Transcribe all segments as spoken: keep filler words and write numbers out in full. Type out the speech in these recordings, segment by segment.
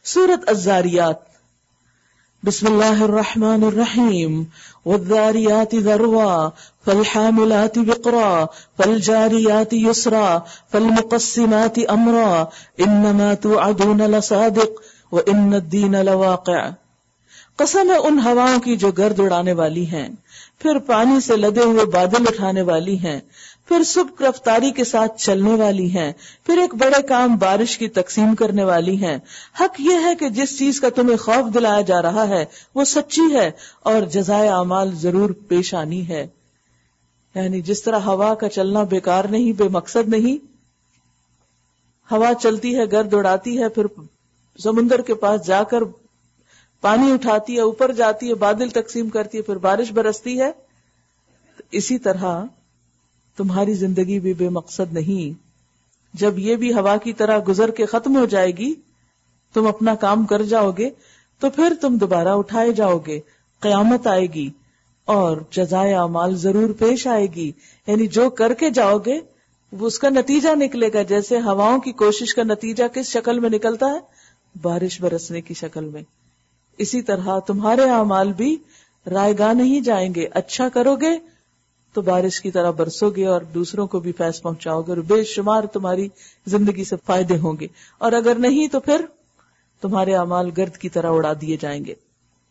سورۃ الذاریات. بسم اللہ الرحمن الرحیم. والذاریات ذروا فالحاملات وقرا فالجاریات یسرا فالمقسمات امرا انما توعدون لصادق وان الدین لواقع. قسم ہے ان ہواؤں کی جو گرد اڑانے والی ہیں، پھر پانی سے لدے ہوئے بادل اٹھانے والی ہیں، پھر سبک رفتاری کے ساتھ چلنے والی ہیں، پھر ایک بڑے کام بارش کی تقسیم کرنے والی ہیں. حق یہ ہے کہ جس چیز کا تمہیں خوف دلایا جا رہا ہے وہ سچی ہے اور جزائے اعمال ضرور پیش آنی ہے. یعنی جس طرح ہوا کا چلنا بیکار نہیں، بے مقصد نہیں. ہوا چلتی ہے، گرد اڑاتی ہے، پھر سمندر کے پاس جا کر پانی اٹھاتی ہے، اوپر جاتی ہے، بادل تقسیم کرتی ہے، پھر بارش برستی ہے. اسی طرح تمہاری زندگی بھی بے مقصد نہیں. جب یہ بھی ہوا کی طرح گزر کے ختم ہو جائے گی، تم اپنا کام کر جاؤ گے، تو پھر تم دوبارہ اٹھائے جاؤ گے، قیامت آئے گی اور جزائے اعمال ضرور پیش آئے گی. یعنی جو کر کے جاؤ گے وہ اس کا نتیجہ نکلے گا. جیسے ہواؤں کی کوشش کا نتیجہ کس شکل میں نکلتا ہے؟ بارش برسنے کی شکل میں. اسی طرح تمہارے اعمال بھی رائے گاہ نہیں جائیں گے. اچھا کرو گے تو بارش کی طرح برسو گے اور دوسروں کو بھی فیض پہنچاؤ گے اور بے شمار تمہاری زندگی سے فائدے ہوں گے. اور اگر نہیں تو پھر تمہارے اعمال گرد کی طرح اڑا دیے جائیں گے.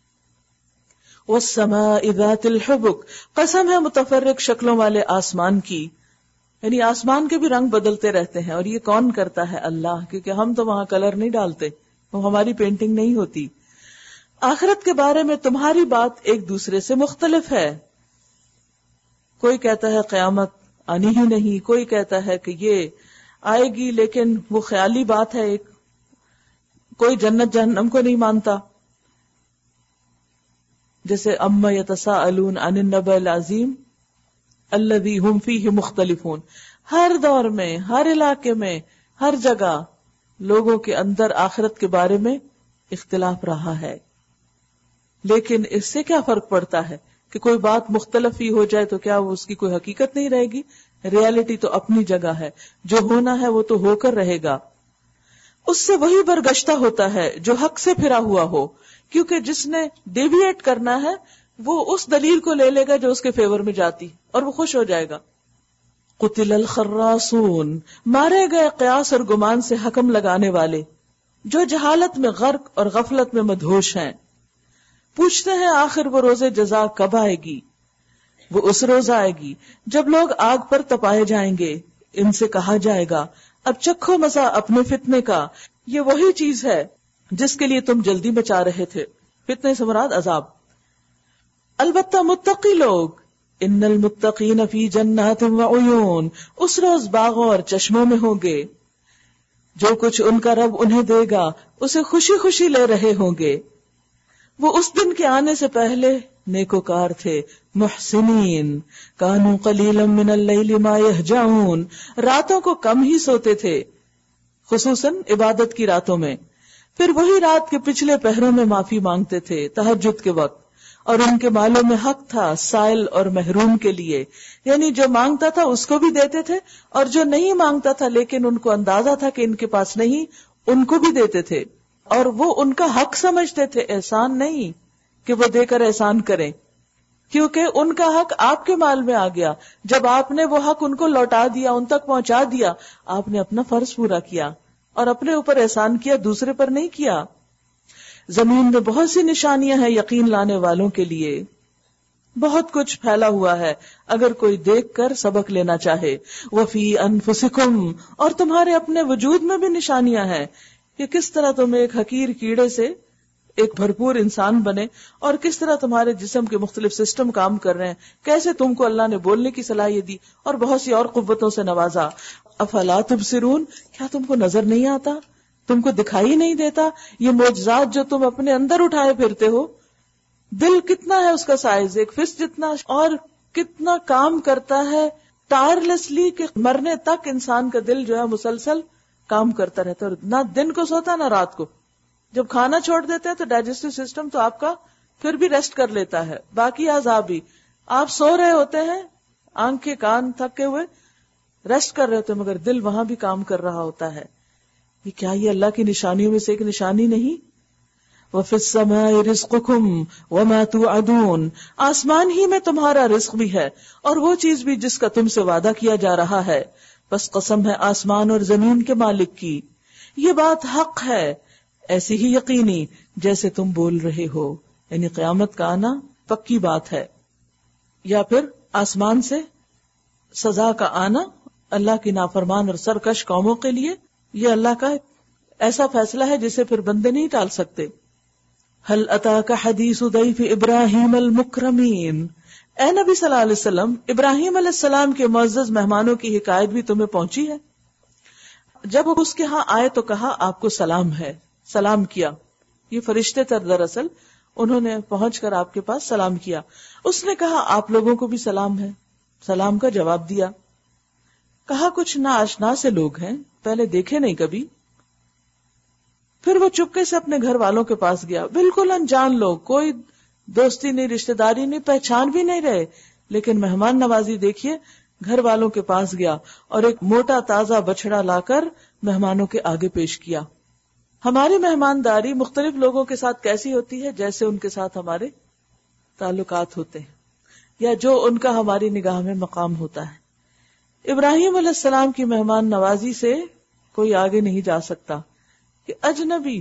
وَالسَّمَاءِ ذَاتِ الْحُبُكِ. قسم ہے متفرق شکلوں والے آسمان کی. یعنی آسمان کے بھی رنگ بدلتے رہتے ہیں. اور یہ کون کرتا ہے؟ اللہ. کیونکہ ہم تو وہاں کلر نہیں ڈالتے، وہ ہماری پینٹنگ نہیں ہوتی. آخرت کے بارے میں تمہاری بات ایک دوسرے سے مختلف ہے. کوئی کہتا ہے قیامت آنی ہی نہیں، کوئی کہتا ہے کہ یہ آئے گی لیکن وہ خیالی بات ہے. ایک کوئی جنت جہنم کو نہیں مانتا. جیسے اما یتساءلون عن النبأ العظیم الذی هم فیہ مختلفون. ہر دور میں، ہر علاقے میں، ہر جگہ لوگوں کے اندر آخرت کے بارے میں اختلاف رہا ہے. لیکن اس سے کیا فرق پڑتا ہے کہ کوئی بات مختلف ہی ہو جائے تو کیا وہ اس کی کوئی حقیقت نہیں رہے گی؟ ریالٹی تو اپنی جگہ ہے. جو ہونا ہے وہ تو ہو کر رہے گا. اس سے وہی برگشتہ ہوتا ہے جو حق سے پھرا ہوا ہو، کیونکہ جس نے ڈیویٹ کرنا ہے وہ اس دلیل کو لے لے گا جو اس کے فیور میں جاتی اور وہ خوش ہو جائے گا. قتل الخراصون. مارے گئے قیاس اور گمان سے حکم لگانے والے جو جہالت میں غرق اور غفلت میں مدہوش ہیں. پوچھتے ہیں آخر وہ روز جزا کب آئے گی؟ وہ اس روز آئے گی جب لوگ آگ پر تپائے جائیں گے. ان سے کہا جائے گا اب چکھو مزہ اپنے فتنے کا. یہ وہی چیز ہے جس کے لیے تم جلدی بچا رہے تھے. فتنے سے مراد عذاب. البتہ متقی لوگ ان المتقین فی جنات وعیون اس روز باغوں اور چشموں میں ہوں گے. جو کچھ ان کا رب انہیں دے گا اسے خوشی خوشی لے رہے ہوں گے. وہ اس دن کے آنے سے پہلے نیکوکار تھے. محسنین کانوا قلیلا من اللیل ما یہجعون. راتوں کو کم ہی سوتے تھے، خصوصاً عبادت کی راتوں میں. پھر وہی رات کے پچھلے پہروں میں معافی مانگتے تھے تہجد کے وقت. اور ان کے مالوں میں حق تھا سائل اور محروم کے لیے. یعنی جو مانگتا تھا اس کو بھی دیتے تھے اور جو نہیں مانگتا تھا لیکن ان کو اندازہ تھا کہ ان کے پاس نہیں، ان کو بھی دیتے تھے. اور وہ ان کا حق سمجھتے تھے، احسان نہیں کہ وہ دے کر احسان کریں، کیونکہ ان کا حق آپ کے مال میں آ گیا. جب آپ نے وہ حق ان کو لوٹا دیا، ان تک پہنچا دیا، آپ نے اپنا فرض پورا کیا اور اپنے اوپر احسان کیا، دوسرے پر نہیں کیا. زمین میں بہت سی نشانیاں ہیں یقین لانے والوں کے لیے. بہت کچھ پھیلا ہوا ہے اگر کوئی دیکھ کر سبق لینا چاہے. وفی انفسکم. اور تمہارے اپنے وجود میں بھی نشانیاں ہیں کہ کس طرح تم ایک حقیر کیڑے سے ایک بھرپور انسان بنے اور کس طرح تمہارے جسم کے مختلف سسٹم کام کر رہے ہیں، کیسے تم کو اللہ نے بولنے کی صلاحیت دی اور بہت سی اور قوتوں سے نوازا. افلا تبصرون. کیا تم کو نظر نہیں آتا؟ تم کو دکھائی نہیں دیتا یہ معجزات جو تم اپنے اندر اٹھائے پھرتے ہو؟ دل کتنا ہے اس کا سائز؟ ایک فسٹ جتنا. اور کتنا کام کرتا ہے ٹائرلیسلی کہ مرنے تک انسان کا دل جو ہے مسلسل کام کرتا رہتا ہے، نہ دن کو سوتا نہ رات کو. جب کھانا چھوڑ دیتے ہیں تو ڈائجسٹو سسٹم تو آپ کا پھر بھی ریسٹ کر لیتا ہے، باقی اعضاء بھی. آپ سو رہے ہوتے ہیں، آنکھیں کان تھکے ہوئے ریسٹ کر رہے ہوتے ہیں، مگر دل وہاں بھی کام کر رہا ہوتا ہے. یہ کیا یہ اللہ کی نشانیوں میں سے ایک نشانی نہیں؟ وفی السماء رزقکم وما توعدون، آسمان ہی میں تمہارا رزق بھی ہے اور وہ چیز بھی جس کا تم سے وعدہ کیا جا رہا ہے، بس قسم ہے آسمان اور زمین کے مالک کی، یہ بات حق ہے ایسی ہی یقینی جیسے تم بول رہے ہو، یعنی قیامت کا آنا پکی بات ہے، یا پھر آسمان سے سزا کا آنا اللہ کی نافرمان اور سرکش قوموں کے لیے، یہ اللہ کا ایسا فیصلہ ہے جسے پھر بندے نہیں ٹال سکتے۔ هل اتاک حدیث ضیف ابراہیم المکرمین، اے نبی صلی اللہ علیہ وسلم، ابراہیم علیہ السلام کے معزز مہمانوں کی حکایت بھی تمہیں پہنچی ہے؟ جب وہ اس کے ہاں آئے تو کہا آپ کو سلام ہے، سلام کیا، یہ فرشتے تر دراصل، انہوں نے پہنچ کر آپ کے پاس سلام کیا۔ اس نے کہا آپ لوگوں کو بھی سلام ہے، سلام کا جواب دیا۔ کہا کچھ ناآشنا سے لوگ ہیں، پہلے دیکھے نہیں کبھی۔ پھر وہ چپکے سے اپنے گھر والوں کے پاس گیا، بالکل انجان لوگ، کوئی دوستی نہیں، رشتہ داری نہیں، پہچان بھی نہیں رہے، لیکن مہمان نوازی دیکھیے، گھر والوں کے پاس گیا اور ایک موٹا تازہ بچڑا لا کر مہمانوں کے آگے پیش کیا۔ ہماری مہمانداری مختلف لوگوں کے ساتھ کیسی ہوتی ہے؟ جیسے ان کے ساتھ ہمارے تعلقات ہوتے ہیں یا جو ان کا ہماری نگاہ میں مقام ہوتا ہے۔ ابراہیم علیہ السلام کی مہمان نوازی سے کوئی آگے نہیں جا سکتا کہ اجنبی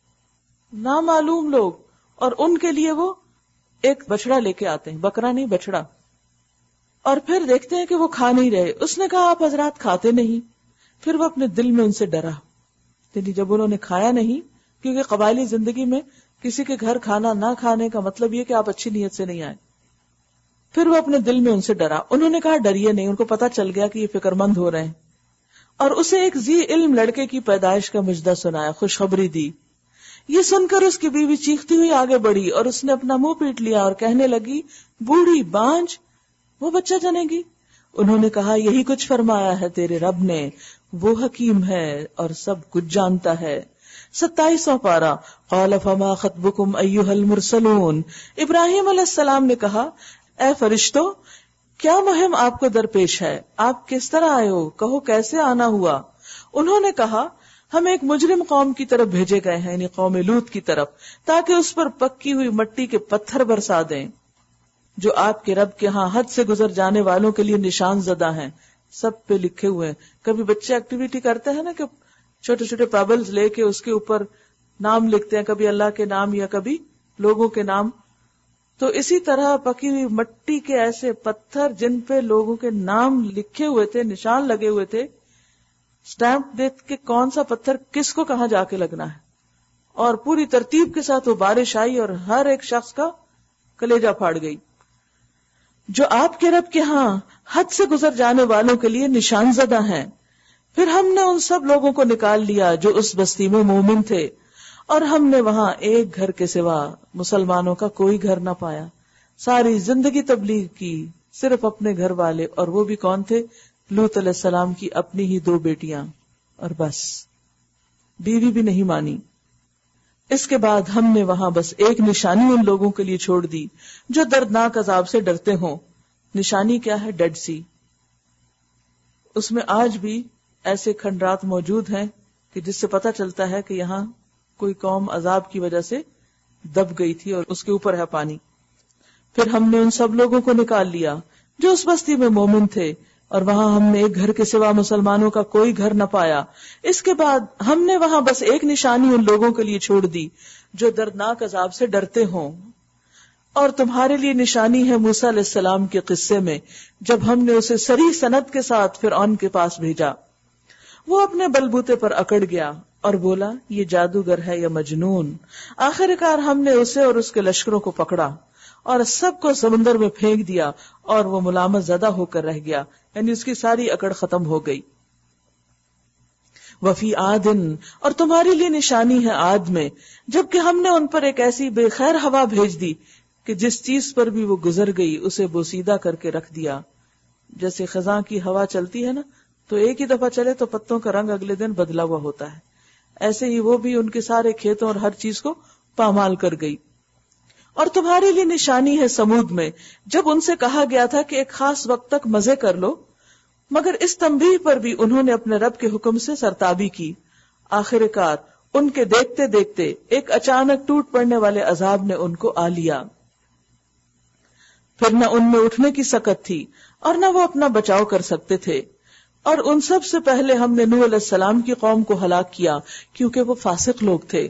نامعلوم لوگ، اور ان کے لیے وہ ایک بچڑا لے کے آتے ہیں، بکرا نہیں بچڑا، اور پھر دیکھتے ہیں کہ وہ کھا نہیں رہے۔ اس نے کہا آپ حضرات کھاتے نہیں؟ پھر وہ اپنے دل میں ان سے ڈرا، یعنی جب انہوں نے کھایا نہیں، کیونکہ قبائلی زندگی میں کسی کے گھر کھانا نہ کھانے کا مطلب یہ کہ آپ اچھی نیت سے نہیں آئے۔ پھر وہ اپنے دل میں ان سے ڈرا، انہوں نے کہا ڈریے نہیں، ان کو پتا چل گیا کہ یہ فکر مند ہو رہے ہیں، اور اسے ایک ذی علم لڑکے کی پیدائش کا مجدہ سنایا، خوشخبری دی۔ یہ سن کر اس کی بیوی چیختی ہوئی آگے بڑھی اور اس نے اپنا منہ پیٹ لیا اور کہنے لگی بوڑھی بانجھ وہ بچہ جنے گی؟ انہوں نے کہا یہی کچھ فرمایا ہے تیرے رب نے، وہ حکیم ہے اور سب کچھ جانتا ہے۔ ستائیسواں پارہ۔ قال فما خطبکم ایھا المرسلون، ابراہیم علیہ السلام نے کہا اے فرشتوں، کیا مہم آپ کو درپیش ہے؟ آپ کس طرح آئے ہو؟ کہو کیسے آنا ہوا؟ انہوں نے کہا ہم ایک مجرم قوم کی طرف بھیجے گئے ہیں، یعنی قوم لوط کی طرف، تاکہ اس پر پکی ہوئی مٹی کے پتھر برسا دیں جو آپ کے رب کے ہاں حد سے گزر جانے والوں کے لیے نشان زدہ ہیں۔ سب پہ لکھے ہوئے ہیں۔ کبھی بچے ایکٹیویٹی کرتے ہیں نا کہ چھوٹے چھوٹے پیبلز لے کے اس کے اوپر نام لکھتے ہیں، کبھی اللہ کے نام یا کبھی لوگوں کے نام، تو اسی طرح پکی ہوئی مٹی کے ایسے پتھر جن پہ لوگوں کے نام لکھے ہوئے تھے، نشان لگے ہوئے تھے، سٹیمپ دیکھ کے کون سا پتھر کس کو کہاں جا کے لگنا ہے، اور پوری ترتیب کے ساتھ وہ بارش آئی اور ہر ایک شخص کا کلیجہ پھاڑ گئی، جو آپ کے رب کے ہاں حد سے گزر جانے والوں کے لیے نشان زدہ ہیں۔ پھر ہم نے ان سب لوگوں کو نکال لیا جو اس بستی میں مومن تھے، اور ہم نے وہاں ایک گھر کے سوا مسلمانوں کا کوئی گھر نہ پایا۔ ساری زندگی تبلیغ کی، صرف اپنے گھر والے، اور وہ بھی کون تھے؟ لوط علیہ السلام کی اپنی ہی دو بیٹیاں، اور بس بیوی بھی نہیں مانی۔ اس کے بعد ہم نے وہاں بس ایک نشانی ان لوگوں کے لیے چھوڑ دی جو دردناک عذاب سے ڈرتے ہوں۔ نشانی کیا ہے؟ Did see. اس میں آج بھی ایسے کھنڈرات موجود ہیں کہ جس سے پتہ چلتا ہے کہ یہاں کوئی قوم عذاب کی وجہ سے دب گئی تھی اور اس کے اوپر ہے پانی۔ پھر ہم نے ان سب لوگوں کو نکال لیا جو اس بستی میں مومن تھے، اور وہاں ہم نے ایک گھر کے سوا مسلمانوں کا کوئی گھر نہ پایا۔ اس کے بعد ہم نے وہاں بس ایک نشانی ان لوگوں کے لیے چھوڑ دی جو دردناک عذاب سے ڈرتے ہوں۔ اور تمہارے لیے نشانی ہے موسیٰ علیہ السلام کے قصے میں، جب ہم نے اسے صریح سند کے ساتھ فرعون کے پاس بھیجا۔ وہ اپنے بلبوتے پر اکڑ گیا اور بولا یہ جادوگر ہے یا مجنون۔ آخر کار ہم نے اسے اور اس کے لشکروں کو پکڑا اور سب کو سمندر میں پھینک دیا، اور وہ ملامت زدہ ہو کر رہ گیا، یعنی اس کی ساری اکڑ ختم ہو گئی۔ وفی عادن، اور تمہاری لیے نشانی ہے عاد میں، جبکہ ہم نے ان پر ایک ایسی بے خیر ہوا بھیج دی کہ جس چیز پر بھی وہ گزر گئی اسے بوسیدہ کر کے رکھ دیا۔ جیسے خزاں کی ہوا چلتی ہے نا، تو ایک ہی دفعہ چلے تو پتوں کا رنگ اگلے دن بدلا ہوا ہوتا ہے، ایسے ہی وہ بھی ان کے سارے کھیتوں اور ہر چیز کو پامال کر گئی۔ اور تمہارے لیے نشانی ہے سمود میں، جب ان سے کہا گیا تھا کہ ایک خاص وقت تک مزے کر لو، مگر اس تنبیہ پر بھی انہوں نے اپنے رب کے حکم سے سرتابی کی۔ آخر کار ان کے دیکھتے دیکھتے ایک اچانک ٹوٹ پڑنے والے عذاب نے ان کو آ لیا. پھر نہ ان میں اٹھنے کی سکت تھی اور نہ وہ اپنا بچاؤ کر سکتے تھے. اور ان سب سے پہلے ہم نے نوح علیہ السلام کی قوم کو ہلاک کیا کیونکہ وہ فاسق لوگ تھے.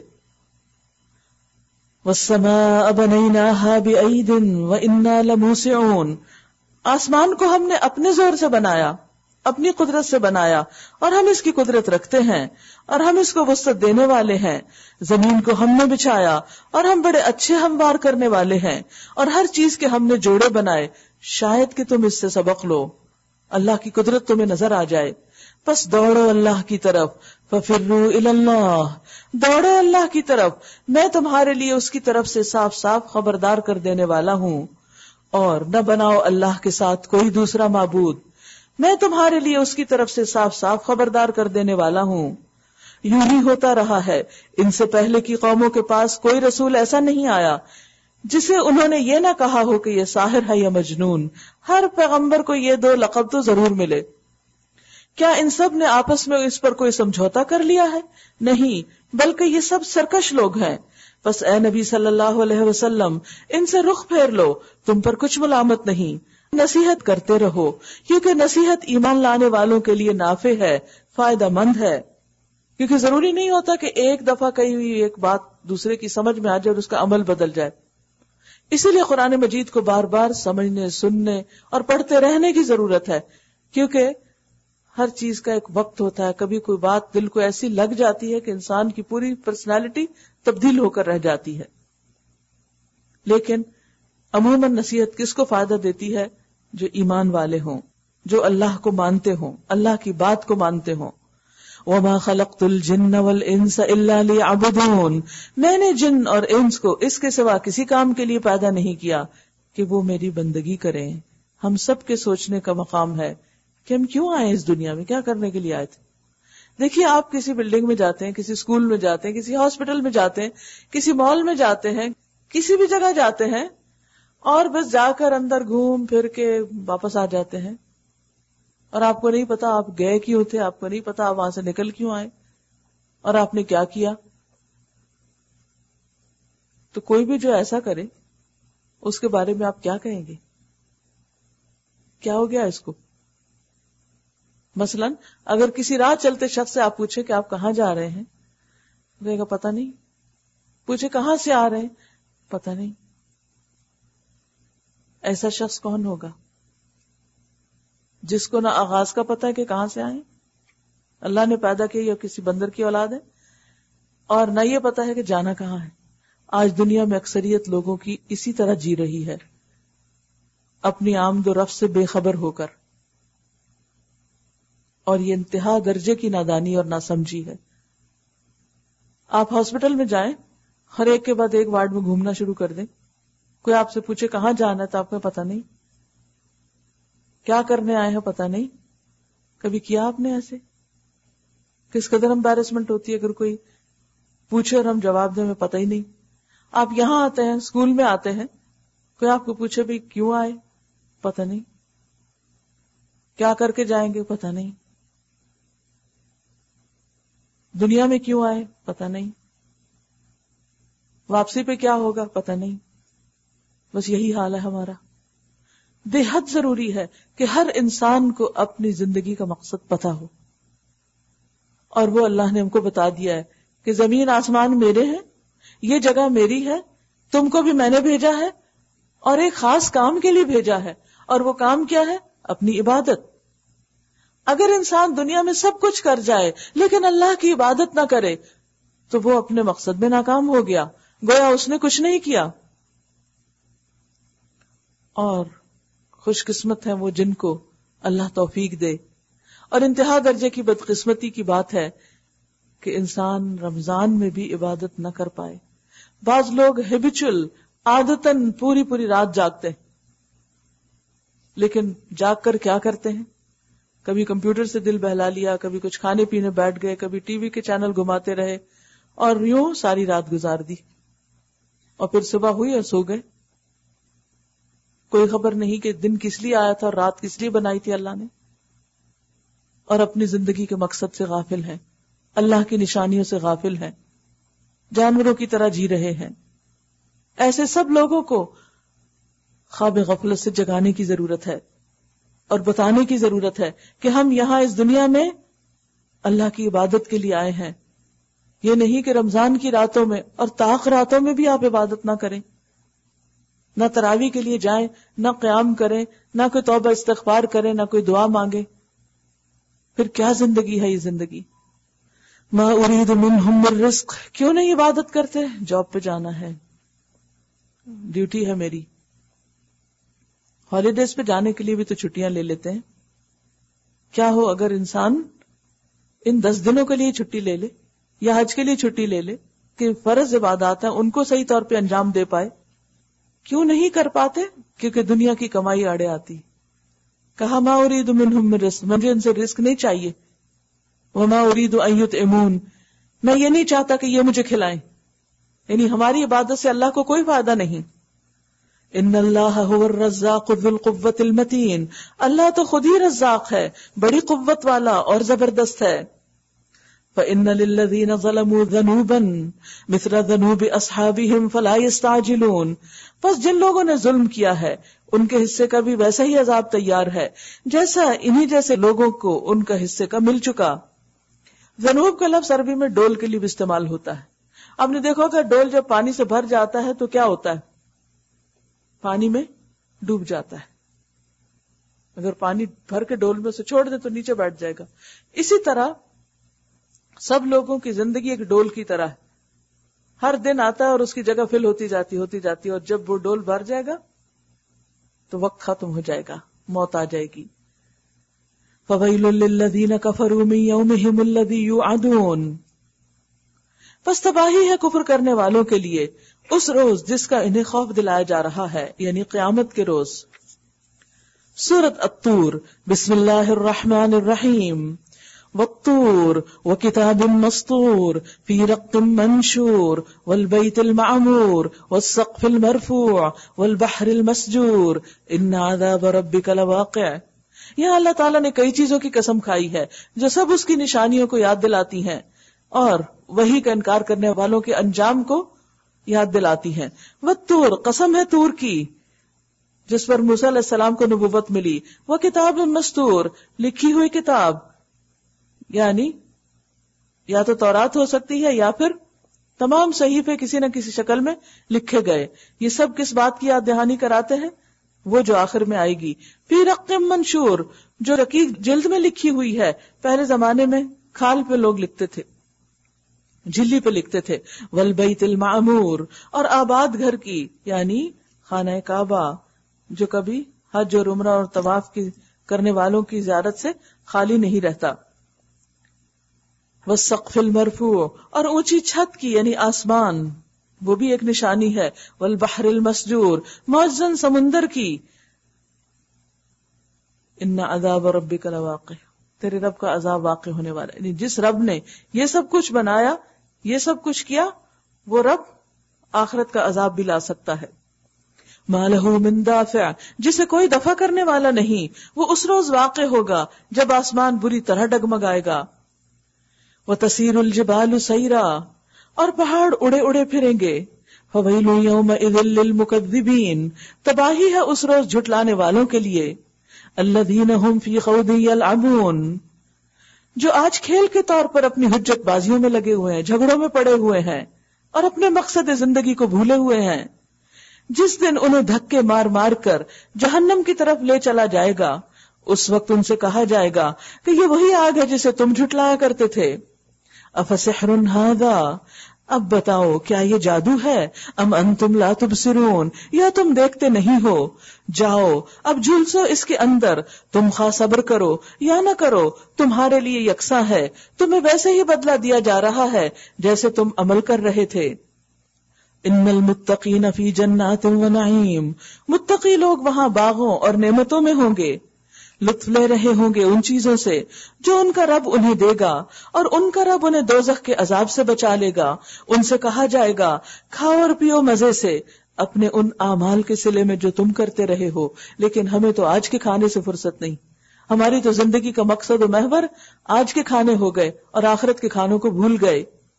وَالسَّمَاءَ بَنَيْنَاهَا بِأَيْدٍ وَإِنَّا لَمُوسِعُونَ، آسمان کو ہم نے اپنے زور سے بنایا، اپنی قدرت سے بنایا، اور ہم اس کی قدرت رکھتے ہیں اور ہم اس کو وسعت دینے والے ہیں. زمین کو ہم نے بچھایا اور ہم بڑے اچھے ہموار کرنے والے ہیں، اور ہر چیز کے ہم نے جوڑے بنائے، شاید کہ تم اس سے سبق لو، اللہ کی قدرت تمہیں نظر آ جائے. پس دوڑو اللہ کی طرف، فَفِرُّوا إِلَى اللَّهِ، دوڑو اللہ کی طرف، میں تمہارے لیے اس کی طرف سے صاف صاف خبردار کر دینے والا ہوں. اور نہ بناؤ اللہ کے ساتھ کوئی دوسرا معبود، میں تمہارے لیے اس کی طرف سے صاف صاف خبردار کر دینے والا ہوں. یوں ہی ہوتا رہا ہے، ان سے پہلے کی قوموں کے پاس کوئی رسول ایسا نہیں آیا جسے انہوں نے یہ نہ کہا ہو کہ یہ ساحر ہے یا مجنون. ہر پیغمبر کو یہ دو لقب تو ضرور ملے. کیا ان سب نے آپس میں اس پر کوئی سمجھوتا کر لیا ہے؟ نہیں، بلکہ یہ سب سرکش لوگ ہیں. بس اے نبی صلی اللہ علیہ وسلم، ان سے رخ پھیر لو، تم پر کچھ ملامت نہیں. نصیحت کرتے رہو، کیونکہ نصیحت ایمان لانے والوں کے لیے نافع ہے، فائدہ مند ہے. کیونکہ ضروری نہیں ہوتا کہ ایک دفعہ کہی ہوئی ایک بات دوسرے کی سمجھ میں آ جائے اور اس کا عمل بدل جائے. اسی لیے قرآن مجید کو بار بار سمجھنے، سننے اور پڑھتے رہنے کی ضرورت ہے، کیونکہ ہر چیز کا ایک وقت ہوتا ہے. کبھی کوئی بات دل کو ایسی لگ جاتی ہے کہ انسان کی پوری پرسنالٹی تبدیل ہو کر رہ جاتی ہے. لیکن عموماً نصیحت کس کو فائدہ دیتی ہے؟ جو ایمان والے ہوں، جو اللہ کو مانتے ہوں، اللہ کی بات کو مانتے ہوں. وَمَا خَلَقْتُ الْجِنَّ وَالْإِنسَ إِلَّا لِيَعْبُدُونَ، میں نے جن اور انس کو اس کے سوا کسی کام کے لیے پیدا نہیں کیا کہ وہ میری بندگی کریں. ہم سب کے سوچنے کا مقام ہے کہ ہم کیوں آئے اس دنیا میں، کیا کرنے کے لیے آئے تھے. دیکھیے، آپ کسی بلڈنگ میں جاتے ہیں، کسی اسکول میں جاتے ہیں، کسی ہاسپٹل میں جاتے ہیں، کسی مال میں جاتے ہیں، کسی بھی جگہ جاتے ہیں، اور بس جا کر اندر گھوم پھر کے واپس آ جاتے ہیں، اور آپ کو نہیں پتا آپ گئے کیوں تھے، آپ کو نہیں پتا آپ وہاں سے نکل کیوں آئے، اور آپ نے کیا کیا. تو کوئی بھی جو ایسا کرے اس کے بارے میں آپ کیا کہیں گے؟ کیا ہو گیا اس کو؟ مثلا اگر کسی راہ چلتے شخص سے آپ پوچھے کہ آپ کہاں جا رہے ہیں، کہے گا پتہ نہیں. پوچھے کہاں سے آ رہے ہیں، پتہ نہیں. ایسا شخص کون ہوگا جس کو نہ آغاز کا پتہ ہے کہ کہاں سے آئے، اللہ نے پیدا کیا یا کسی بندر کی اولاد ہے، اور نہ یہ پتہ ہے کہ جانا کہاں ہے. آج دنیا میں اکثریت لوگوں کی اسی طرح جی رہی ہے، اپنی آمد و رفت سے بے خبر ہو کر، اور یہ انتہا درجے کی نادانی اور ناسمجھی ہے. آپ ہاسپٹل میں جائیں، ہر ایک کے بعد ایک وارڈ میں گھومنا شروع کر دیں، کوئی آپ سے پوچھے کہاں جانا ہے تو آپ کو پتہ نہیں، کیا کرنے آئے ہیں پتہ نہیں. کبھی کیا آپ نے ایسے؟ کس قدر امبیرسمنٹ ہوتی ہے اگر کوئی پوچھے اور ہم جواب دیں ہمیں پتہ ہی نہیں. آپ یہاں آتے ہیں، اسکول میں آتے ہیں، کوئی آپ کو پوچھے بھی کیوں آئے، پتہ نہیں. کیا کر کے جائیں گے، پتہ نہیں. دنیا میں کیوں آئے، پتہ نہیں. واپسی پہ کیا ہوگا، پتہ نہیں. بس یہی حال ہے ہمارا. بے حد ضروری ہے کہ ہر انسان کو اپنی زندگی کا مقصد پتہ ہو، اور وہ اللہ نے ہم کو بتا دیا ہے کہ زمین آسمان میرے ہیں، یہ جگہ میری ہے، تم کو بھی میں نے بھیجا ہے اور ایک خاص کام کے لیے بھیجا ہے، اور وہ کام کیا ہے؟ اپنی عبادت. اگر انسان دنیا میں سب کچھ کر جائے لیکن اللہ کی عبادت نہ کرے تو وہ اپنے مقصد میں ناکام ہو گیا، گویا اس نے کچھ نہیں کیا. اور خوش قسمت ہیں وہ جن کو اللہ توفیق دے. اور انتہا درجے کی بدقسمتی کی بات ہے کہ انسان رمضان میں بھی عبادت نہ کر پائے. بعض لوگ ہیبیچول عادتاً پوری پوری رات جاگتے ہیں، لیکن جاگ کر کیا کرتے ہیں؟ کبھی کمپیوٹر سے دل بہلا لیا، کبھی کچھ کھانے پینے بیٹھ گئے، کبھی ٹی وی کے چینل گھماتے رہے، اور یوں ساری رات گزار دی، اور پھر صبح ہوئی اور سو گئے. کوئی خبر نہیں کہ دن کس لیے آیا تھا اور رات کس لیے بنائی تھی اللہ نے. اور اپنی زندگی کے مقصد سے غافل ہیں، اللہ کی نشانیوں سے غافل ہیں. جانوروں کی طرح جی رہے ہیں. ایسے سب لوگوں کو خواب غفلت سے جگانے کی ضرورت ہے اور بتانے کی ضرورت ہے کہ ہم یہاں اس دنیا میں اللہ کی عبادت کے لیے آئے ہیں. یہ نہیں کہ رمضان کی راتوں میں اور طاق راتوں میں بھی آپ عبادت نہ کریں، نہ تراویح کے لیے جائیں، نہ قیام کریں، نہ کوئی توبہ استغفار کریں، نہ کوئی دعا مانگے. پھر کیا زندگی ہے یہ زندگی؟ ما اريد منهم من رزق. کیوں نہیں عبادت کرتے؟ جاب پہ جانا ہے، ڈیوٹی ہے میری. ہالیڈیز پہ جانے کے لیے بھی تو چھٹیاں لے لیتے ہیں. کیا ہو اگر انسان ان دس دنوں کے لیے چھٹی لے لے یا حج کے لیے چھٹی لے لے کہ فرض عبادات ہیں ان کو صحیح طور پہ انجام دے پائے. کیوں نہیں کر پاتے؟ کیونکہ دنیا کی کمائی آڑے آتی. کہا ما اريد منهم من رزق، مجھے ان سے رزق نہیں چاہیے. وما اريد ان يطعمون، میں یہ نہیں چاہتا کہ یہ مجھے کھلائیں. یعنی ہماری عبادت سے اللہ کو کوئی فائدہ نہیں. ان اللہ هو الرزاق ذو القوة المتین، اللہ تو خود ہی رزاق ہے، بڑی قوت والا اور زبردست ہے. فإن للذین ظلموا ذنوبا مثل ذنوب اصحابهم فلا يستعجلون، پس جن لوگوں نے ظلم کیا ہے ان کے حصے کا بھی ویسا ہی عذاب تیار ہے جیسا انہی جیسے لوگوں کو ان کا حصے کا مل چکا. ذنوب کا لفظ عربی میں ڈول کے لیے بھی استعمال ہوتا ہے. آپ نے دیکھو کہ ڈول جب پانی سے بھر جاتا ہے تو کیا ہوتا ہے؟ پانی میں ڈوب جاتا ہے. اگر پانی بھر کے ڈول میں سے چھوڑ دیں تو نیچے بیٹھ جائے گا. اسی طرح سب لوگوں کی زندگی ایک ڈول کی طرح ہے، ہر دن آتا ہے اور اس کی جگہ فل ہوتی جاتی ہوتی جاتی ہے، اور جب وہ ڈول بھر جائے گا تو وقت ختم ہو جائے گا، موت آ جائے گی. فَوَيْلٌ لِّلَّذِينَ كَفَرُوا مِن يَوْمِهِمُ الَّذِي يُوعَدُونَ، پس تباہی ہے کفر کرنے والوں کے لیے اس روز جس کا انہیں خوف دلایا جا رہا ہے، یعنی قیامت کے روز. سورۃ الطور. بسم اللہ الرحمن الرحیم. والطور وكتاب مسطور في رق منشور والبيت المعمور والسقف المرفوع والبحر المسجور إن عذاب ربك لواقع. یہاں اللہ تعالیٰ نے کئی چیزوں کی قسم کھائی ہے جو سب اس کی نشانیوں کو یاد دلاتی ہیں اور وہی کا انکار کرنے والوں کے انجام کو یاد دلاتی ہیں. والطور، قسم ہے طور کی جس پر موسیٰ علیہ السلام کو نبوت ملی. وہ کتاب مستور، لکھی ہوئی کتاب، یعنی یا تو تورات ہو سکتی ہے یا پھر تمام صحیفے کسی نہ کسی شکل میں لکھے گئے. یہ سب کس بات کی یاد دہانی کراتے ہیں؟ وہ جو آخر میں آئے گی. فی رق منشور، جو رقیق جلد میں لکھی ہوئی ہے. پہلے زمانے میں کھال پہ لوگ لکھتے تھے، جھلی پہ لکھتے تھے. والبیت المعمور، اور آباد گھر کی، یعنی خانہ کعبہ جو کبھی حج اور عمرہ اور طواف کی کرنے والوں کی زیارت سے خالی نہیں رہتا. والسقف المرفوع، اور اونچی چھت کی یعنی آسمان، وہ بھی ایک نشانی ہے. والبحر المسجور، معزن سمندر کی. ان عذاب ربک لواقع، تیرے رب کا عذاب واقع ہونے والا ہے. یعنی جس رب نے یہ سب کچھ بنایا، یہ سب کچھ کیا، وہ رب آخرت کا عذاب بھی لا سکتا ہے. ما لہ من دافع، جسے کوئی دفع کرنے والا نہیں. وہ اس روز واقع ہوگا جب آسمان بری طرح ڈگمگائے گا. وَتَسِيرُ الْجِبَالُ سَيْرًا، اور پہاڑ اڑے اڑے پھریں گے. فَوَيْلٌ يَوْمَئِذٍ لِّلْمُكَذِّبِينَ، تباہی ہے اس روز جھٹلانے والوں کے لیے. الَّذِينَ هُمْ فِي خَوْضٍ يَلْعَبُونَ، جو آج کھیل کے طور پر اپنی حجت بازیوں میں لگے ہوئے ہیں، جھگڑوں میں پڑے ہوئے ہیں اور اپنے مقصد زندگی کو بھولے ہوئے ہیں. جس دن انہیں دھکے مار مار کر جہنم کی طرف لے چلا جائے گا، اس وقت ان سے کہا جائے گا کہ یہ وہی آگ ہے جسے تم جھٹلایا کرتے تھے. افسحر ھذا، اب بتاؤ کیا یہ جادو ہے؟ ام انتم لا تبصرون، یا تم دیکھتے نہیں ہو؟ جاؤ اب جھلسو اس کے اندر، تم خواہ صبر کرو یا نہ کرو تمہارے لیے یکساں ہے، تمہیں ویسے ہی بدلہ دیا جا رہا ہے جیسے تم عمل کر رہے تھے. ان المتقین فی جنات و نعیم، متقی لوگ وہاں باغوں اور نعمتوں میں ہوں گے، لطف لے رہے ہوں گے ان چیزوں سے جو ان کا رب انہیں دے گا، اور ان کا رب انہیں دوزخ کے عذاب سے بچا لے گا. ان سے کہا جائے گا کھاؤ اور پیو مزے سے اپنے ان اعمال کے صلے میں جو تم کرتے رہے ہو، لیکن ہمیں تو آج کے کھانے سے فرصت نہیں. ہماری تو زندگی کا مقصد و محور آج کے کھانے ہو گئے اور آخرت کے کھانوں کو بھول گئے.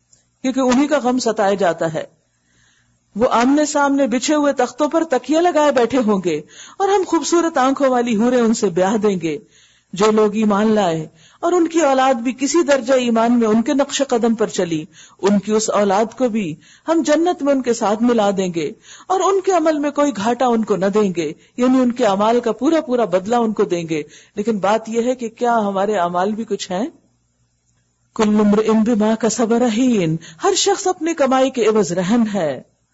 کیونکہ انہی کا غم ستایا جاتا ہے. وہ آمنے سامنے بچھے ہوئے تختوں پر تکیے لگائے بیٹھے ہوں گے اور ہم خوبصورت آنکھوں والی حوریں ان سے بیاہ دیں گے. جو لوگ ایمان لائے اور ان کی اولاد بھی کسی درجہ ایمان میں ان کے نقش قدم پر چلی، ان کی اس اولاد کو بھی ہم جنت میں ان کے ساتھ ملا دیں گے اور ان کے عمل میں کوئی گھاٹا ان کو نہ دیں گے، یعنی ان کے اعمال کا پورا پورا بدلہ ان کو دیں گے. لیکن بات یہ ہے کہ کیا ہمارے اعمال بھی کچھ ہیں؟ کل امرئ بما کسب رہین، ہر شخص اپنی کمائی کے عوض رہن ہے.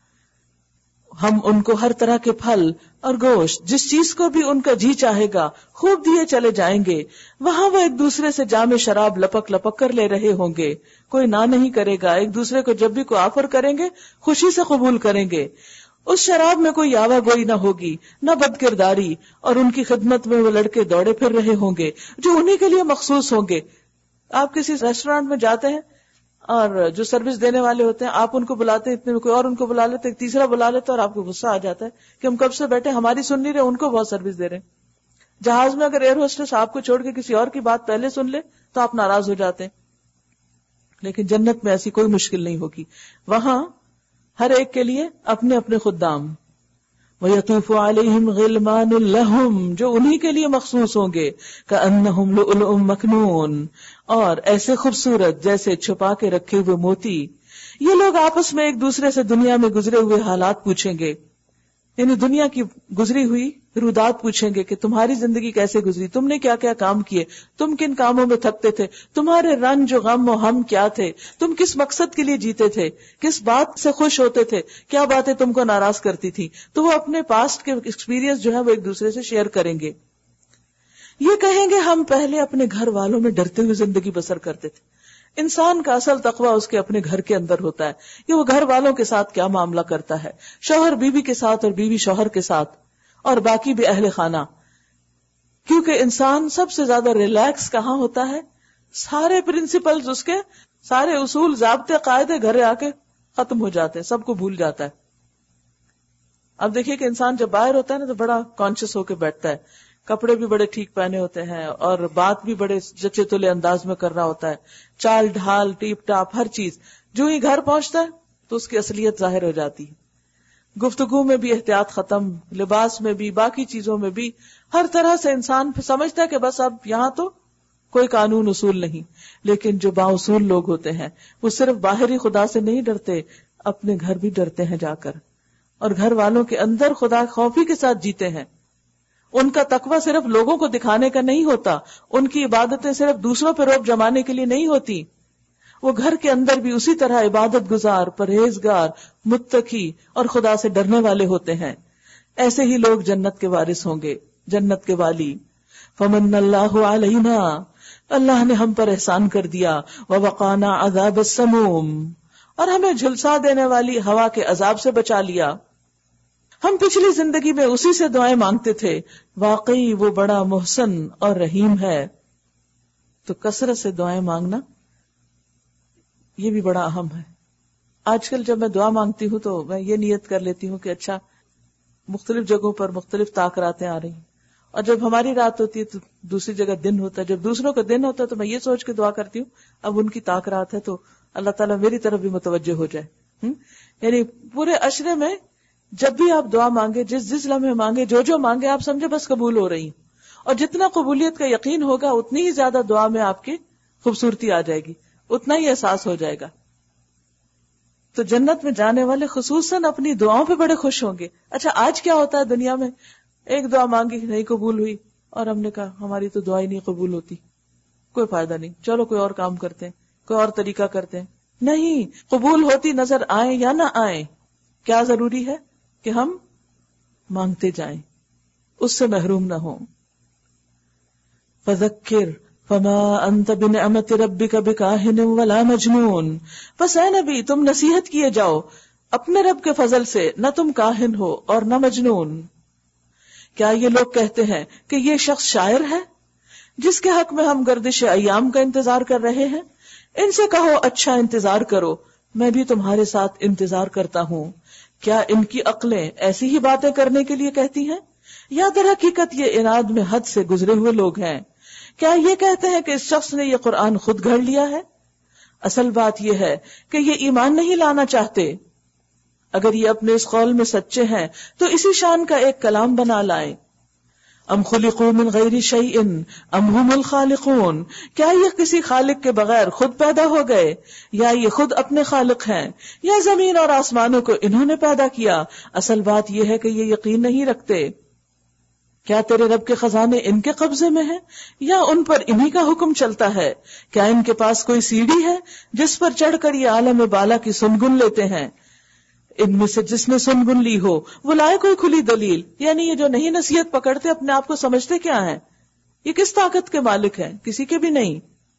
ہم ان کو ہر طرح کے پھل اور گوشت، جس چیز کو بھی ان کا جی چاہے گا، خوب دیے چلے جائیں گے. وہاں وہ ایک دوسرے سے جام شراب لپک لپک کر لے رہے ہوں گے، کوئی نہ نہیں کرے گا. ایک دوسرے کو جب بھی کوئی آفر کریں گے خوشی سے قبول کریں گے. اس شراب میں کوئی یاوہ گوئی نہ ہوگی، نہ بد کرداری، اور ان کی خدمت میں وہ لڑکے دوڑے پھر رہے ہوں گے جو انہی کے لیے مخصوص ہوں گے. آپ کسی ریسٹورینٹ میں جاتے ہیں اور جو سروس دینے والے ہوتے ہیں، آپ ان کو بلاتے ہیں، اتنے میں کوئی اور ان کو بلا لیتے، ایک تیسرا بلا لیتے، اور آپ کو غصہ آ جاتا ہے کہ ہم کب سے بیٹھے ہماری سن نہیں رہے، ان کو بہت سروس دے رہے ہیں. جہاز میں اگر ایئر ہوسٹس آپ کو چھوڑ کے کسی اور کی بات پہلے سن لے تو آپ ناراض ہو جاتے ہیں. لیکن جنت میں ایسی کوئی مشکل نہیں ہوگی. وہاں ہر ایک کے لیے اپنے اپنے خدام. وَيَطُوفُ عَلَيْهِمْ غِلْمَانٌ لَهُمْ، جو انہی کے لیے مخصوص ہوں گے. كَأَنَّهُمْ لُؤْلُؤٌ مَكْنُونٌ، اور ایسے خوبصورت جیسے چھپا کے رکھے ہوئے موتی. یہ لوگ آپس میں ایک دوسرے سے دنیا میں گزرے ہوئے حالات پوچھیں گے، یعنی دنیا کی گزری ہوئی رودات پوچھیں گے کہ تمہاری زندگی کیسے گزری، تم نے کیا کیا کام کیے، تم کن کاموں میں تھکتے تھے، تمہارے رنج و غم و ہم کیا تھے، تم کس مقصد کے لیے جیتے تھے، کس بات سے خوش ہوتے تھے، کیا باتیں تم کو ناراض کرتی تھی. تو وہ اپنے پاسٹ کے ایکسپیرینس جو ہے وہ ایک دوسرے سے شیئر کریں گے. یہ کہیں گے ہم پہلے اپنے گھر والوں میں ڈرتے ہوئے زندگی بسر کرتے تھے. انسان کا اصل تقوی اس کے اپنے گھر کے اندر ہوتا ہے کہ وہ گھر والوں کے ساتھ کیا معاملہ کرتا ہے، شوہر بیوی کے ساتھ اور بیوی شوہر کے ساتھ، اور باقی بھی اہل خانہ. کیونکہ انسان سب سے زیادہ ریلیکس کہاں ہوتا ہے؟ سارے پرنسپلز اس کے، سارے اصول ضابطے قاعدے گھر آ کے ختم ہو جاتے ہیں، سب کو بھول جاتا ہے. اب دیکھیے کہ انسان جب باہر ہوتا ہے نا تو بڑا کانشیس ہو کے بیٹھتا ہے، کپڑے بھی بڑے ٹھیک پہنے ہوتے ہیں اور بات بھی بڑے جچے تلے انداز میں کرنا ہوتا ہے، چال ڈھال ٹیپ ٹاپ ہر چیز. جو ہی گھر پہنچتا ہے تو اس کی اصلیت ظاہر ہو جاتی ہے. گفتگو میں بھی احتیاط ختم، لباس میں بھی، باقی چیزوں میں بھی، ہر طرح سے انسان سمجھتا ہے کہ بس اب یہاں تو کوئی قانون اصول نہیں. لیکن جو با اصول لوگ ہوتے ہیں وہ صرف باہری خدا سے نہیں ڈرتے، اپنے گھر بھی ڈرتے ہیں جا کر، اور گھر والوں کے اندر خدا خوفی کے ساتھ جیتے ہیں. ان کا تقوی صرف لوگوں کو دکھانے کا نہیں ہوتا، ان کی عبادتیں صرف دوسروں پہ روب جمانے کے لیے نہیں ہوتی. وہ گھر کے اندر بھی اسی طرح عبادت گزار، پرہیزگار، متقی اور خدا سے ڈرنے والے ہوتے ہیں. ایسے ہی لوگ جنت کے وارث ہوں گے، جنت کے والی. فمن اللہ علینا، اللہ نے ہم پر احسان کر دیا. ووقانا عذاب السموم، اور ہمیں جھلسا دینے والی ہوا کے عذاب سے بچا لیا. ہم پچھلی زندگی میں اسی سے دعائیں مانگتے تھے، واقعی وہ بڑا محسن اور رحیم ہے. تو کثرت سے دعائیں مانگنا یہ بھی بڑا اہم ہے. آج کل جب میں دعا مانگتی ہوں تو میں یہ نیت کر لیتی ہوں کہ اچھا مختلف جگہوں پر مختلف طاق راتیں آ رہی ہیں، اور جب ہماری رات ہوتی ہے تو دوسری جگہ دن ہوتا ہے، جب دوسروں کا دن ہوتا ہے تو میں یہ سوچ کے دعا کرتی ہوں اب ان کی طاق رات ہے تو اللہ تعالیٰ میری طرف بھی متوجہ ہو جائے. یعنی پورے عشرے میں جب بھی آپ دعا مانگے، جس جس لمحے مانگے، جو جو مانگے، آپ سمجھے بس قبول ہو رہی ہیں. اور جتنا قبولیت کا یقین ہوگا اتنی ہی زیادہ دعا میں آپ کی خوبصورتی آ جائے گی، اتنا ہی احساس ہو جائے گا. تو جنت میں جانے والے خصوصاً اپنی دعاؤں پہ بڑے خوش ہوں گے. اچھا آج کیا ہوتا ہے دنیا میں، ایک دعا مانگی نہیں قبول ہوئی اور ہم نے کہا ہماری تو دعا ہی نہیں قبول ہوتی، کوئی فائدہ نہیں، چلو کوئی اور کام کرتے ہیں، کوئی اور طریقہ کرتے ہیں. نہیں، قبول ہوتی نظر آئے یا نہ آئے، کیا ضروری ہے کہ ہم مانگتے جائیں، اس سے محروم نہ ہوں. فذکر فما انت بنعمت ربک بکاہن ولا مجنون، پس اے نبی تم نصیحت کیے جاؤ اپنے رب کے فضل سے، نہ تم کاہن ہو اور نہ مجنون. کیا یہ لوگ کہتے ہیں کہ یہ شخص شاعر ہے جس کے حق میں ہم گردش ایام کا انتظار کر رہے ہیں؟ ان سے کہو اچھا انتظار کرو، میں بھی تمہارے ساتھ انتظار کرتا ہوں. کیا ان کی عقلیں ایسی ہی باتیں کرنے کے لیے کہتی ہیں، یا در حقیقت یہ عناد میں حد سے گزرے ہوئے لوگ ہیں؟ کیا یہ کہتے ہیں کہ اس شخص نے یہ قرآن خود گھڑ لیا ہے؟ اصل بات یہ ہے کہ یہ ایمان نہیں لانا چاہتے. اگر یہ اپنے اس قول میں سچے ہیں تو اسی شان کا ایک کلام بنا لائیں. ام خلقوا من غیر شیء ام هم الخالقون، کیا یہ کسی خالق کے بغیر خود پیدا ہو گئے، یا یہ خود اپنے خالق ہیں، یا زمین اور آسمانوں کو انہوں نے پیدا کیا. اصل بات یہ ہے کہ یہ یقین نہیں رکھتے. کیا تیرے رب کے خزانے ان کے قبضے میں ہیں یا ان پر انہی کا حکم چلتا ہے؟ کیا ان کے پاس کوئی سیڑھی ہے جس پر چڑھ کر یہ عالم بالا کی سنگن لیتے ہیں؟ ان میں سے جس نے سنگن لی ہو وہ لائے کوئی کھلی دلیل. یعنی یہ جو نہیں نصیحت پکڑتے اپنے آپ کو سمجھتے کیا ہیں؟ یہ کس طاقت کے مالک ہیں؟ کسی کے بھی نہیں.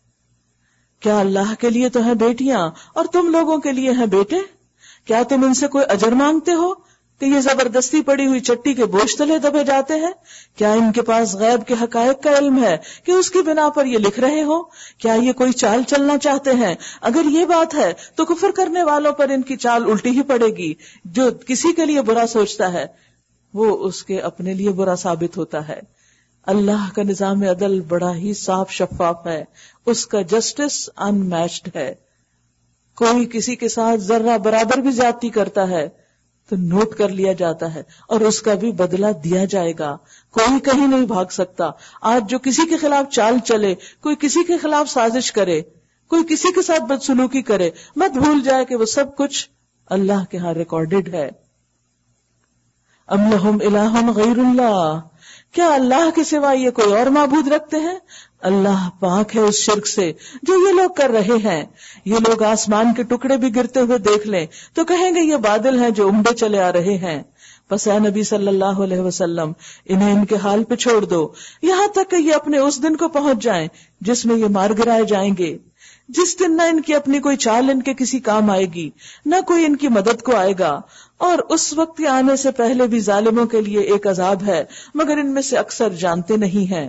کیا اللہ کے لیے تو ہیں بیٹیاں اور تم لوگوں کے لیے ہیں بیٹے؟ کیا تم ان سے کوئی اجر مانگتے ہو کہ یہ زبردستی پڑی ہوئی چٹی کے بوجھ تلے دبے جاتے ہیں؟ کیا ان کے پاس غیب کے حقائق کا علم ہے کہ اس کی بنا پر یہ لکھ رہے ہو؟ کیا یہ کوئی چال چلنا چاہتے ہیں؟ اگر یہ بات ہے تو کفر کرنے والوں پر ان کی چال الٹی ہی پڑے گی. جو کسی کے لیے برا سوچتا ہے وہ اس کے اپنے لیے برا ثابت ہوتا ہے. اللہ کا نظام عدل بڑا ہی صاف شفاف ہے، اس کا جسٹس ان میچڈ ہے. کوئی کسی کے ساتھ ذرہ برابر بھی زیادتی کرتا ہے تو نوٹ کر لیا جاتا ہے اور اس کا بھی بدلہ دیا جائے گا. کوئی کہیں نہیں بھاگ سکتا. آج جو کسی کے خلاف چال چلے، کوئی کسی کے خلاف سازش کرے، کوئی کسی کے ساتھ بدسلوکی کرے، مت بھول جائے کہ وہ سب کچھ اللہ کے ہاں ریکارڈڈ ہے. ام لہم الہ غیر اللہ، کیا اللہ کے سوا یہ کوئی اور معبود رکھتے ہیں؟ اللہ پاک ہے اس شرک سے جو یہ لوگ کر رہے ہیں. یہ لوگ آسمان کے ٹکڑے بھی گرتے ہوئے دیکھ لیں تو کہیں گے یہ بادل ہیں جو عمدے چلے آ رہے ہیں. بس اے نبی صلی اللہ علیہ وسلم انہیں ان کے حال پہ چھوڑ دو یہاں تک کہ یہ اپنے اس دن کو پہنچ جائیں جس میں یہ مار گرائے جائیں گے، جس دن نہ ان کی اپنی کوئی چال ان کے کسی کام آئے گی، نہ کوئی ان کی مدد کو آئے گا. اور اس وقت کے آنے سے پہلے بھی ظالموں کے لیے ایک عذاب ہے مگر ان میں سے اکثر جانتے نہیں ہیں.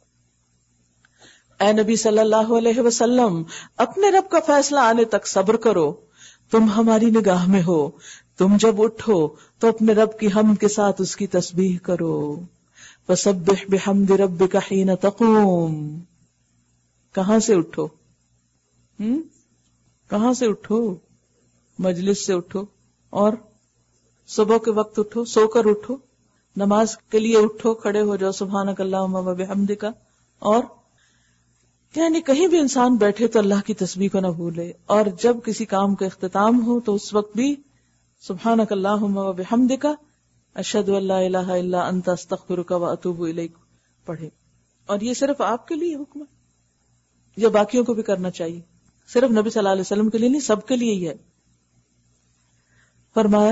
اے نبی صلی اللہ علیہ وسلم اپنے رب کا فیصلہ آنے تک صبر کرو. تم ہماری نگاہ میں ہو، تم جب اٹھو تو اپنے رب کی حمد کے ساتھ اس کی تسبیح کرو. فسبح بحمد ربک حین تقوم. کہاں سے اٹھو؟ ہم؟ کہاں سے اٹھو؟ مجلس سے اٹھو، اور صبح کے وقت اٹھو، سو کر اٹھو، نماز کے لیے اٹھو، کھڑے ہو جاؤ سبحانک اللہم و بحمدک. اور یعنی کہیں بھی انسان بیٹھے تو اللہ کی تسبیح کو نہ بھولے، اور جب کسی کام کا اختتام ہو تو اس وقت بھی سبحانک اللہم و بحمدک اشہد ان لا الہ الا انت استغفرک و اتوب الیک پڑھے. اور یہ صرف آپ کے لیے حکم ہے یا باقیوں کو بھی کرنا چاہیے؟ صرف نبی صلی اللہ علیہ وسلم کے لیے نہیں، سب کے لیے ہی ہے. فرمایا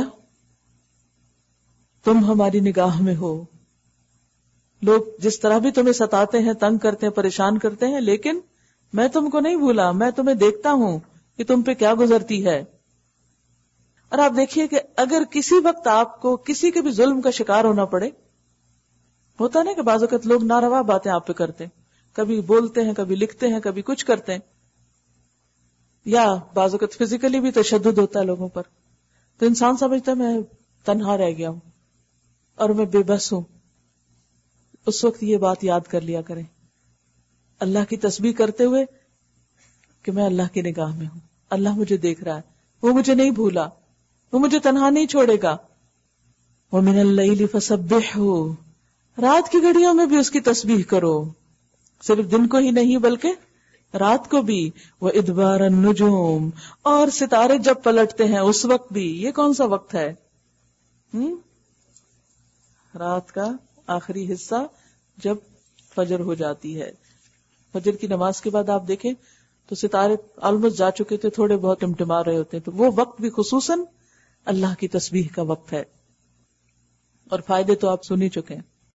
تم ہماری نگاہ میں ہو. لوگ جس طرح بھی تمہیں ستاتے ہیں، تنگ کرتے ہیں، پریشان کرتے ہیں، لیکن میں تم کو نہیں بھولا، میں تمہیں دیکھتا ہوں کہ تم پہ کیا گزرتی ہے. اور آپ دیکھیے کہ اگر کسی وقت آپ کو کسی کے بھی ظلم کا شکار ہونا پڑے، ہوتا نا کہ بعض اوقات لوگ ناروا باتیں آپ پہ کرتے ہیں، کبھی بولتے ہیں، کبھی لکھتے ہیں، کبھی کچھ کرتے ہیں، یا بعض اوقات فزیکلی بھی تشدد ہوتا ہے لوگوں پر، تو انسان سمجھتا ہے میں تنہا رہ گیا ہوں اور میں بے بس ہوں. اس وقت یہ بات یاد کر لیا کریں اللہ کی تسبیح کرتے ہوئے کہ میں اللہ کی نگاہ میں ہوں، اللہ مجھے دیکھ رہا ہے، وہ مجھے نہیں بھولا، وہ مجھے تنہا نہیں چھوڑے گا. وَمِنَ اللَّيْلِ فَسَبِّحْهُ، رات کی گھڑیوں میں بھی اس کی تسبیح کرو، صرف دن کو ہی نہیں بلکہ رات کو بھی. وَإِدْبَارَ النُّجُومِ، اور ستارے جب پلٹتے ہیں اس وقت بھی. یہ کون سا وقت ہے؟ ہم؟ رات کا آخری حصہ جب فجر ہو جاتی ہے. فجر کی نماز کے بعد آپ دیکھیں تو ستارے آلموسٹ جا چکے تھے، تھوڑے بہت ٹمٹما رہے ہوتے ہیں، تو وہ وقت بھی خصوصاً اللہ کی تسبیح کا وقت ہے. اور فائدے تو آپ سن ہی چکے ہیں.